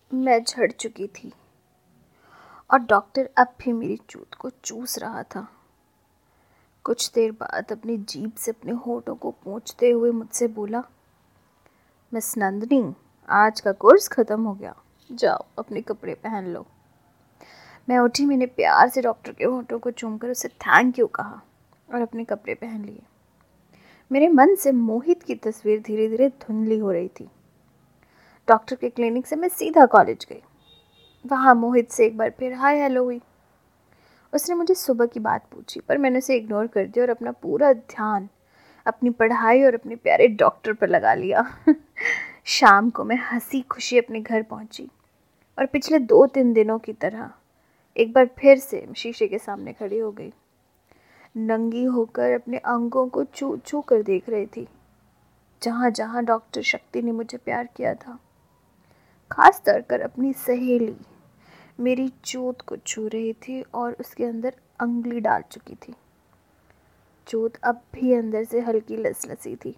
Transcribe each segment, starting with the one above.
मैं झड़ चुकी थी और डॉक्टर अब भी मेरी चूत को चूस रहा था। कुछ देर बाद अपनी जीभ से अपने होठों को पोंछते हुए मुझसे बोला, मिस नंदिनी, आज का कोर्स ख़त्म हो गया, जाओ अपने कपड़े पहन लो। मैं उठी, मैंने प्यार से डॉक्टर के होठों को चूमकर उसे थैंक यू कहा और अपने कपड़े पहन लिए। मेरे मन से मोहित की तस्वीर धीरे धीरे धुंधली हो रही थी। डॉक्टर के क्लिनिक से मैं सीधा कॉलेज गई। वहाँ मोहित से एक बार फिर हाय हेलो हुई। उसने मुझे सुबह की बात पूछी, पर मैंने उसे इग्नोर कर दिया और अपना पूरा ध्यान अपनी पढ़ाई और अपने प्यारे डॉक्टर पर लगा लिया। शाम को मैं हंसी खुशी अपने घर पहुंची और पिछले 2-3 दिनों की तरह एक बार फिर से शीशे के सामने खड़ी हो गई। नंगी होकर अपने अंगों को छू छू कर देख रही थी, जहाँ जहाँ डॉक्टर शक्ति ने मुझे प्यार किया था। खास तौर कर अपनी सहेली मेरी चोट को छू रही थी और उसके अंदर अंगुली डाल चुकी थी। चोट अब भी अंदर से हल्की लसलसी थी।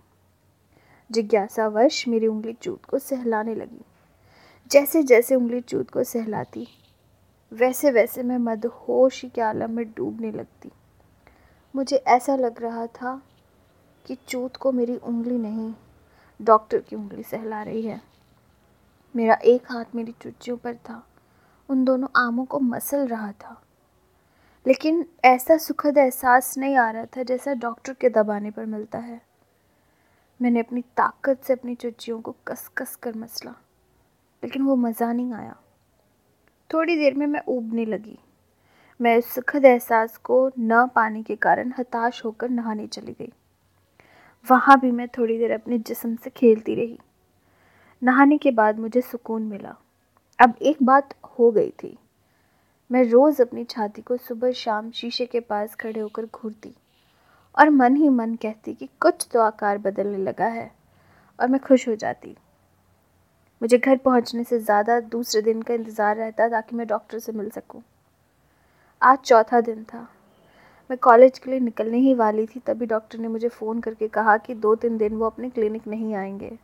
जिज्ञासावश मेरी उंगली चूत को सहलाने लगी। जैसे जैसे उंगली चूत को सहलाती, वैसे वैसे मैं मदहोश के आलम में डूबने लगती। मुझे ऐसा लग रहा था कि चूत को मेरी उंगली नहीं, डॉक्टर की उंगली सहला रही है। मेरा एक हाथ मेरी चुच्चियों पर था, उन दोनों आमों को मसल रहा था, लेकिन ऐसा सुखद एहसास नहीं आ रहा था जैसा डॉक्टर के दबाने पर मिलता है। मैंने अपनी ताकत से अपनी चुच्चियों को कस कस कर मसला, लेकिन वो मज़ा नहीं आया। थोड़ी देर में मैं ऊबने लगी। मैं उस सुखद एहसास को न पाने के कारण हताश होकर नहाने चली गई। वहाँ भी मैं थोड़ी देर अपने जिस्म से खेलती रही। नहाने के बाद मुझे सुकून मिला। अब एक बात हो गई थी, मैं रोज़ अपनी छाती को सुबह शाम शीशे के पास खड़े होकर घूरती और मन ही मन कहती कि कुछ तो आकार बदलने लगा है, और मैं खुश हो जाती। मुझे घर पहुंचने से ज़्यादा दूसरे दिन का इंतज़ार रहता ताकि मैं डॉक्टर से मिल सकूं। आज चौथा दिन था। मैं कॉलेज के लिए निकलने ही वाली थी, तभी डॉक्टर ने मुझे फ़ोन करके कहा कि 2-3 दिन वो अपने क्लिनिक नहीं आएंगे।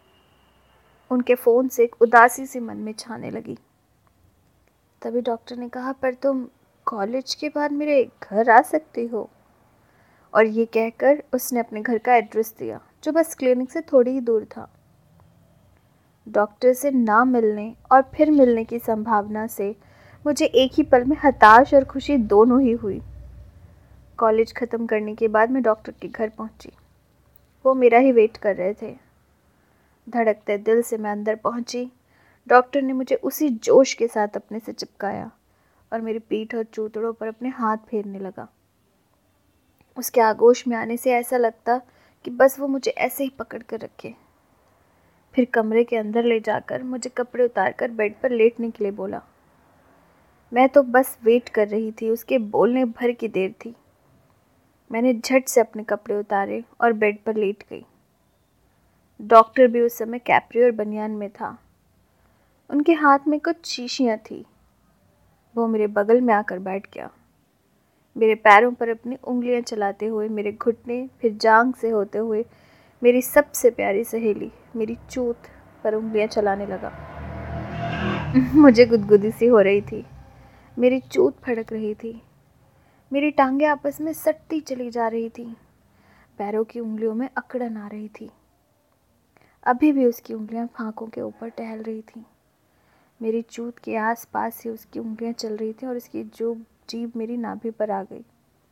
उनके फ़ोन से एक उदासी सी मन में छाने लगी। तभी डॉक्टर ने कहा, पर तुम कॉलेज के बाद मेरे घर आ सकती हो। और ये कहकर उसने अपने घर का एड्रेस दिया, जो बस क्लिनिक से थोड़ी ही दूर था। डॉक्टर से ना मिलने और फिर मिलने की संभावना से मुझे एक ही पल में हताश और खुशी दोनों ही हुई। कॉलेज ख़त्म करने के बाद मैं डॉक्टर के घर पहुंची। वो मेरा ही वेट कर रहे थे। धड़कते दिल से मैं अंदर पहुंची। डॉक्टर ने मुझे उसी जोश के साथ अपने से चिपकाया और मेरी पीठ और चूतड़ों पर अपने हाथ फेरने लगा। उसके आगोश में आने से ऐसा लगता कि बस वो मुझे ऐसे ही पकड़ कर रखे। फिर कमरे के अंदर ले जाकर मुझे कपड़े उतारकर बेड पर लेटने के लिए बोला। मैं तो बस वेट कर रही थी, उसके बोलने भर की देर थी। मैंने झट से अपने कपड़े उतारे और बेड पर लेट गई। डॉक्टर भी उस समय कैप्री और बनियान में था। उनके हाथ में कुछ शीशियाँ थी। वो मेरे बगल में आकर बैठ गया, मेरे पैरों पर अपनी उंगलियां चलाते हुए, मेरे घुटने फिर जांघ से होते हुए मेरी सबसे प्यारी सहेली मेरी चूत पर उंगलियां चलाने लगा। मुझे गुदगुदी सी हो रही थी। मेरी चूत फड़क रही थी। मेरी टांगें आपस में सटती चली जा रही थी। पैरों की उंगलियों में अकड़न आ रही थी। अभी भी उसकी उंगलियां फांकों के ऊपर टहल रही थीं। मेरी चूत के आस पास ही उसकी उंगलियां चल रही थीं और उसकी जीभ मेरी नाभि पर आ गई।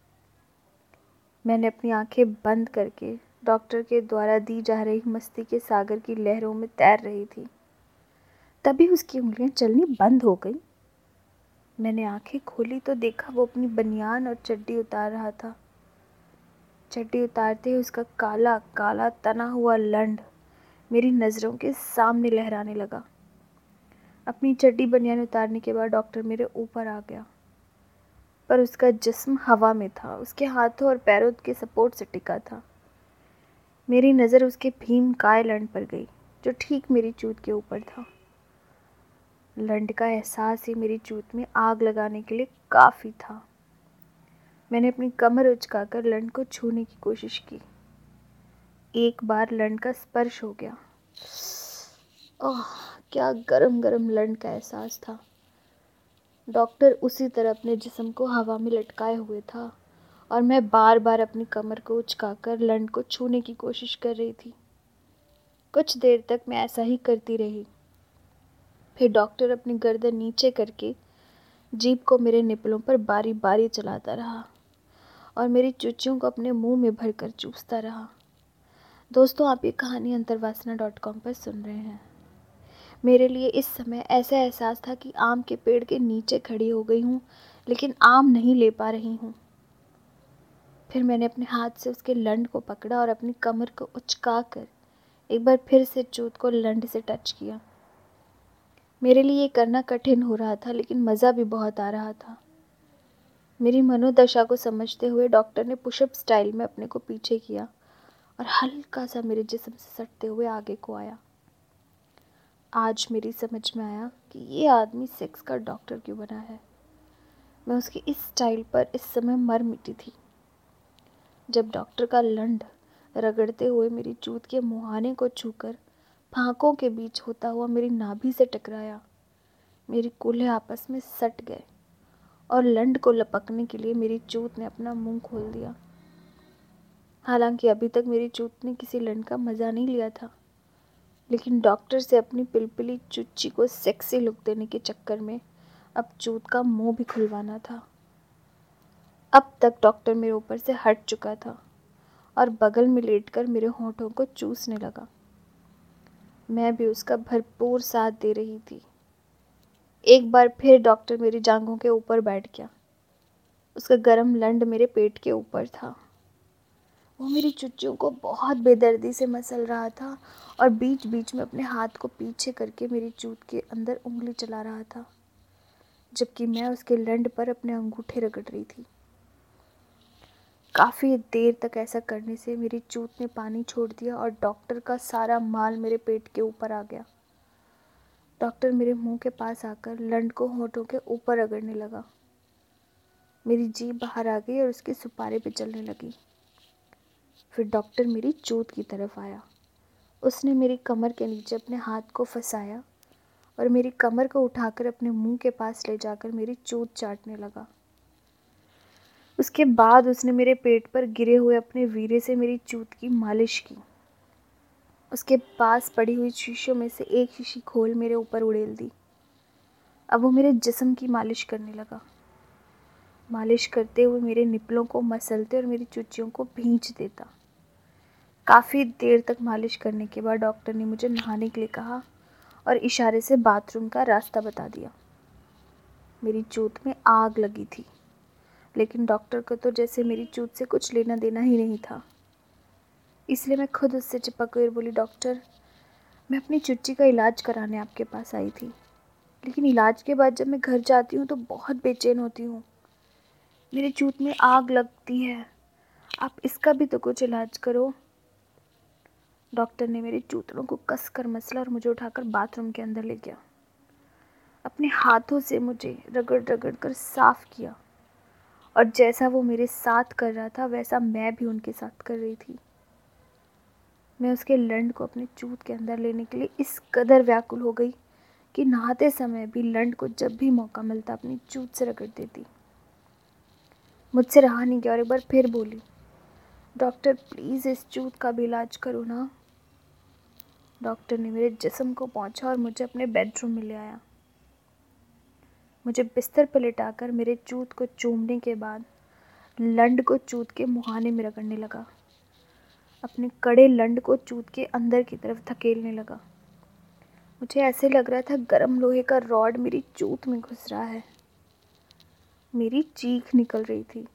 मैंने अपनी आंखें बंद करके डॉक्टर के द्वारा दी जा रही मस्ती के सागर की लहरों में तैर रही थी। तभी उसकी उंगलियां चलनी बंद हो गई। मैंने आंखें खोली तो देखा वो अपनी बनियान और चड्डी उतार रहा था। चड्डी उतारते ही उसका काला काला तना हुआ लंड मेरी नज़रों के सामने लहराने लगा। अपनी चड्डी बनियान उतारने के बाद डॉक्टर मेरे ऊपर आ गया, पर उसका जिस्म हवा में था। उसके हाथों और पैरों के सपोर्ट से टिका था। मेरी नज़र उसके भीमकाय लंड पर गई, जो ठीक मेरी चूत के ऊपर था। लंड का एहसास ही मेरी चूत में आग लगाने के लिए काफ़ी था। मैंने अपनी कमर उचकाकर लंड को छूने की कोशिश की। एक बार लंड का स्पर्श हो गया। ओह, क्या गरम गरम लंड का एहसास था। डॉक्टर उसी तरह अपने जिस्म को हवा में लटकाए हुए था और मैं बार बार अपनी कमर को उचकाकर लंड को छूने की कोशिश कर रही थी। कुछ देर तक मैं ऐसा ही करती रही। फिर डॉक्टर अपनी गर्दन नीचे करके जीभ को मेरे निपलों पर बारी बारी चलाता रहा और मेरी चुच्चियों को अपने मुंह में भरकर चूसता रहा। दोस्तों, आप ये कहानी अंतर्वासना.com पर सुन रहे हैं। मेरे लिए इस समय ऐसा एहसास था कि आम के पेड़ के नीचे खड़ी हो गई हूँ, लेकिन आम नहीं ले पा रही हूँ। फिर मैंने अपने हाथ से उसके लंड को पकड़ा और अपनी कमर को उचकाकर एक बार फिर से चूत को लंड से टच किया। मेरे लिए ये करना कठिन हो रहा था, लेकिन मज़ा भी बहुत आ रहा था। मेरी मनोदशा को समझते हुए डॉक्टर ने पुशअप स्टाइल में अपने को पीछे किया और हल्का सा मेरे जिस्म से सटते हुए आगे को आया। आज मेरी समझ में आया कि ये आदमी सेक्स का डॉक्टर क्यों बना है। मैं उसकी इस स्टाइल पर इस समय मर मिटी थी। जब डॉक्टर का लंड रगड़ते हुए मेरी चूत के मुहाने को छूकर फांकों के बीच होता हुआ मेरी नाभि से टकराया, मेरे कूल्हे आपस में सट गए और लंड को लपकने के लिए मेरी चूत ने अपना मुंह खोल दिया। हालांकि अभी तक मेरी चूत ने किसी लंड का मज़ा नहीं लिया था, लेकिन डॉक्टर से अपनी पिलपिली चुच्ची को सेक्सी लुक देने के चक्कर में अब चूत का मुंह भी खुलवाना था। अब तक डॉक्टर मेरे ऊपर से हट चुका था और बगल में लेटकर मेरे होंठों को चूसने लगा। मैं भी उसका भरपूर साथ दे रही थी। एक बार फिर डॉक्टर मेरी जांघों के ऊपर बैठ गया। उसका गरम लंड मेरे पेट के ऊपर था। वो मेरी चुच्चियों को बहुत बेदर्दी से मसल रहा था और बीच बीच में अपने हाथ को पीछे करके मेरी चूत के अंदर उंगली चला रहा था, जबकि मैं उसके लंड पर अपने अंगूठे रगड़ रही थी। काफ़ी देर तक ऐसा करने से मेरी चूत ने पानी छोड़ दिया और डॉक्टर का सारा माल मेरे पेट के ऊपर आ गया। डॉक्टर मेरे मुंह के पास आकर लंड को होंठों के ऊपर रगड़ने लगा। मेरी जीभ बाहर आ गई और उसके सुपारे पे चलने लगी। फिर डॉक्टर मेरी चूत की तरफ आया। उसने मेरी कमर के नीचे अपने हाथ को फंसाया और मेरी कमर को उठाकर अपने मुंह के पास ले जाकर मेरी चूत चाटने लगा। उसके बाद उसने मेरे पेट पर गिरे हुए अपने वीरे से मेरी चूत की मालिश की। उसके पास पड़ी हुई शीशियों में से एक शीशी खोल मेरे ऊपर उड़ेल दी। अब वो मेरे जिस्म की मालिश करने लगा। मालिश करते हुए मेरे निपलों को मसलते और मेरी चुच्चियों को भींच देता। काफ़ी देर तक मालिश करने के बाद डॉक्टर ने मुझे नहाने के लिए कहा और इशारे से बाथरूम का रास्ता बता दिया। मेरी चूत में आग लगी थी, लेकिन डॉक्टर को तो जैसे मेरी चूत से कुछ लेना देना ही नहीं था। इसलिए मैं खुद उससे चिपक गई और बोली, डॉक्टर, मैं अपनी चुच्ची का इलाज कराने आपके पास आई थी, लेकिन इलाज के बाद जब मैं घर जाती हूँ तो बहुत बेचैन होती हूँ। मेरी चूत में आग लगती है, आप इसका भी तो कुछ इलाज करो। डॉक्टर ने मेरे चूतड़ों को कसकर मसला और मुझे उठाकर बाथरूम के अंदर ले गया। अपने हाथों से मुझे रगड़ रगड़ कर साफ किया और जैसा वो मेरे साथ कर रहा था वैसा मैं भी उनके साथ कर रही थी। मैं उसके लंड को अपने चूत के अंदर लेने के लिए इस कदर व्याकुल हो गई कि नहाते समय भी लंड को जब भी मौका मिलता अपनी चूत से रगड़ देती। मुझसे रहा नहीं गया और एक बार फिर बोली, डॉक्टर प्लीज़ इस चूत का भी इलाज करो ना। डॉक्टर ने मेरे जिस्म को पोंछा और मुझे अपने बेडरूम में ले आया। मुझे बिस्तर पर लिटाकर मेरे चूत को चूमने के बाद लंड को चूत के मुहाने में रगड़ने लगा। अपने कड़े लंड को चूत के अंदर की तरफ धकेलने लगा। मुझे ऐसे लग रहा था गरम लोहे का रॉड मेरी चूत में घुस रहा है। मेरी चीख निकल रही थी,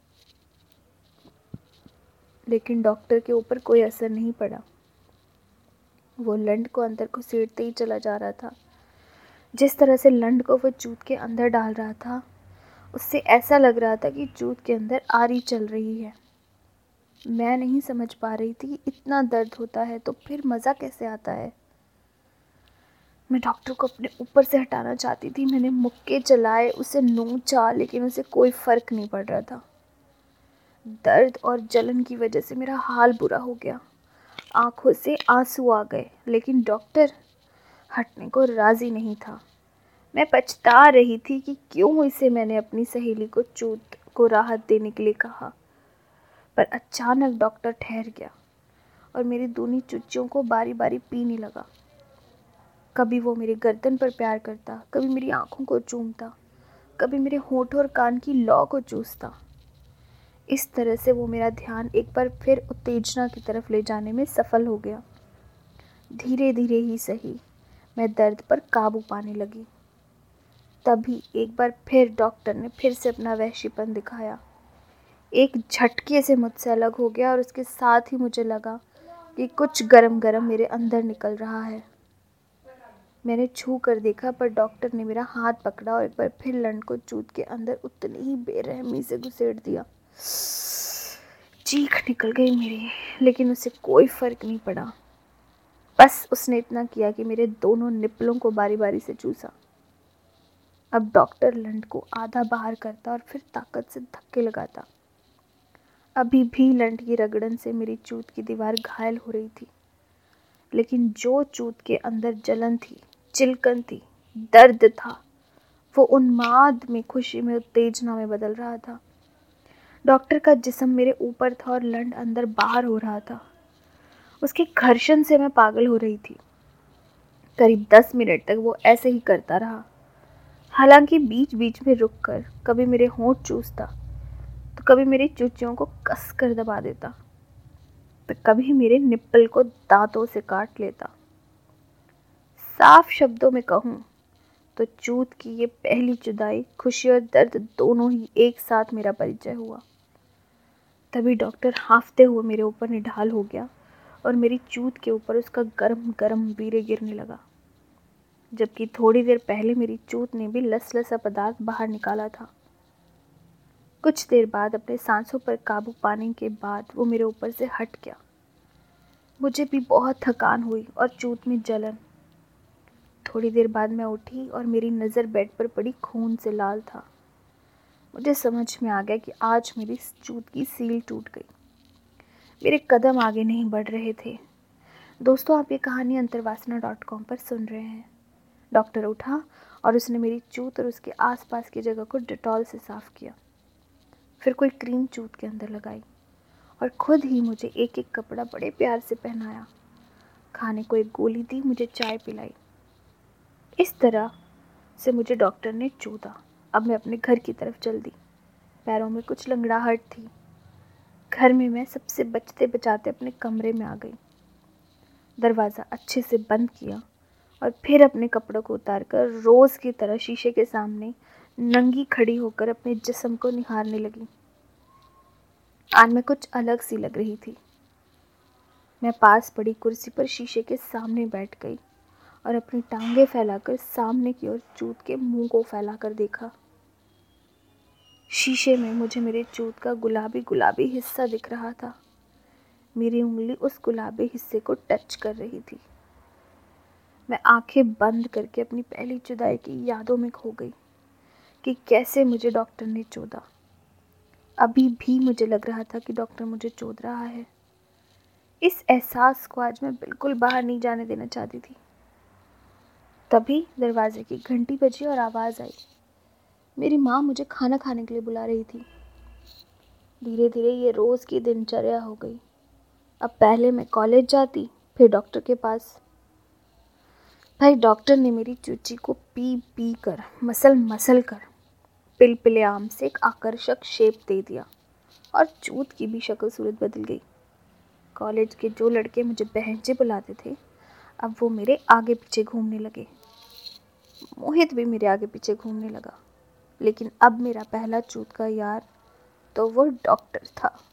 लेकिन डॉक्टर के ऊपर कोई असर नहीं पड़ा। वो लंड को अंदर घुसेड़ते ही चला जा रहा था। जिस तरह से लंड को वो चूत के अंदर डाल रहा था, उससे ऐसा लग रहा था कि चूत के अंदर आरी चल रही है। मैं नहीं समझ पा रही थी कि इतना दर्द होता है तो फिर मज़ा कैसे आता है। मैं डॉक्टर को अपने ऊपर से हटाना चाहती थी। मैंने मुक्के चलाए, उसे नोचा, लेकिन उसे कोई फ़र्क नहीं पड़ रहा था। दर्द और जलन की वजह से मेरा हाल बुरा हो गया। आंखों से आंसू आ गए, लेकिन डॉक्टर हटने को राजी नहीं था। मैं पछता रही थी कि क्यों इसे मैंने अपनी सहेली को चूत को राहत देने के लिए कहा। पर अचानक डॉक्टर ठहर गया और मेरी दोनों चुच्चियों को बारी बारी पीने लगा। कभी वो मेरे गर्दन पर प्यार करता, कभी मेरी आंखों को चूमता, कभी मेरे होंठ और कान की लौ को चूसता। इस तरह से वो मेरा ध्यान एक बार फिर उत्तेजना की तरफ ले जाने में सफल हो गया। धीरे धीरे ही सही, मैं दर्द पर काबू पाने लगी। तभी एक बार फिर डॉक्टर ने फिर से अपना वहशीपन दिखाया। एक झटके से मुझसे अलग हो गया और उसके साथ ही मुझे लगा कि कुछ गरम गरम मेरे अंदर निकल रहा है। मैंने छू कर देखा, पर डॉक्टर ने मेरा हाथ पकड़ा और एक बार फिर लंड को चूत के अंदर उतनी ही बेरहमी से घुसेड़ दिया। चीख निकल गई मेरी, लेकिन उसे कोई फर्क नहीं पड़ा। बस उसने इतना किया कि मेरे दोनों निप्पलों को बारी बारी से चूसा। अब डॉक्टर लंड को आधा बाहर करता और फिर ताकत से धक्के लगाता। अभी भी लंड की रगड़न से मेरी चूत की दीवार घायल हो रही थी, लेकिन जो चूत के अंदर जलन थी, चिलकन थी, दर्द था, वो उन्माद में, खुशी में, उत्तेजना में बदल रहा था। डॉक्टर का जिस्म मेरे ऊपर था और लंड अंदर बाहर हो रहा था। उसके घर्षण से मैं पागल हो रही थी। करीब 10 मिनट तक वो ऐसे ही करता रहा। हालांकि बीच बीच में रुककर कभी मेरे होंठ चूसता, तो कभी मेरी चुच्चियों को कस कर दबा देता, तो कभी मेरे निप्पल को दांतों से काट लेता। साफ शब्दों में कहूँ तो चूत की ये पहली जुदाई, खुशी और दर्द दोनों ही एक साथ मेरा परिचय हुआ। तभी डॉक्टर हाँफते हुए मेरे ऊपर निढाल हो गया और मेरी चूत के ऊपर उसका गरम गरम बीरे गिरने लगा, जबकि थोड़ी देर पहले मेरी चूत ने भी लसलसा पदार्थ बाहर निकाला था। कुछ देर बाद अपने सांसों पर काबू पाने के बाद वो मेरे ऊपर से हट गया। मुझे भी बहुत थकान हुई और चूत में जलन। थोड़ी देर बाद मैं उठी और मेरी नज़र बेड पर पड़ी खून से लाल था। मुझे समझ में आ गया कि आज मेरी चूत की सील टूट गई। मेरे कदम आगे नहीं बढ़ रहे थे। दोस्तों, आप ये कहानी अंतर्वासना.com पर सुन रहे हैं। डॉक्टर उठा और उसने मेरी चूत और उसके आसपास की जगह को डेटॉल से साफ किया। फिर कोई क्रीम चूत के अंदर लगाई और खुद ही मुझे एक एक कपड़ा बड़े प्यार से पहनाया। खाने को एक गोली दी, मुझे चाय पिलाई। इस तरह से मुझे डॉक्टर ने चूता। अब मैं अपने घर की तरफ चल दी। पैरों में कुछ लंगड़ाहट थी। घर में मैं सबसे बचते बचाते अपने कमरे में आ गई। दरवाज़ा अच्छे से बंद किया और फिर अपने कपड़ों को उतारकर रोज़ की तरह शीशे के सामने नंगी खड़ी होकर अपने जिस्म को निहारने लगी। आज मैं कुछ अलग सी लग रही थी। मैं पास पड़ी कुर्सी पर शीशे के सामने बैठ गई और अपनी टांगें फैलाकर सामने की ओर चूत के मुंह को फैलाकर देखा। शीशे में मुझे मेरे चूत का गुलाबी गुलाबी हिस्सा दिख रहा था। मेरी उंगली उस गुलाबी हिस्से को टच कर रही थी। मैं आंखें बंद करके अपनी पहली जुदाई की यादों में खो गई कि कैसे मुझे डॉक्टर ने चोदा। अभी भी मुझे लग रहा था कि डॉक्टर मुझे चोद रहा है। इस एहसास को आज मैं बिल्कुल बाहर नहीं जाने देना चाहती थी। तभी दरवाजे की घंटी बजी और आवाज़ आई। मेरी माँ मुझे खाना खाने के लिए बुला रही थी। धीरे धीरे ये रोज़ की दिनचर्या हो गई। अब पहले मैं कॉलेज जाती, फिर डॉक्टर के पास। भाई डॉक्टर ने मेरी चूची को पी पी कर, मसल मसल कर पिलपिले आम से एक आकर्षक शेप दे दिया और चूत की भी शक्ल सूरत बदल गई। कॉलेज के जो लड़के मुझे बहनचे बुलाते थे, अब वो मेरे आगे पीछे घूमने लगे। मोहित भी मेरे आगे पीछे घूमने लगा। लेकिन अब मेरा पहला चूत का यार तो वो डॉक्टर था।